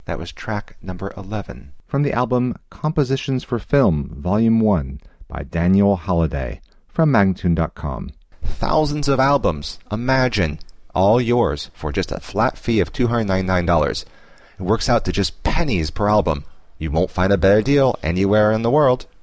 That was track number 11. From the album Compositions for Film, Volume 1, by Daniel Holiday, from Magnatune.com. Thousands of albums, imagine, all yours for just a flat fee of $299. It works out to just pennies per album. You won't find a better deal anywhere in the world.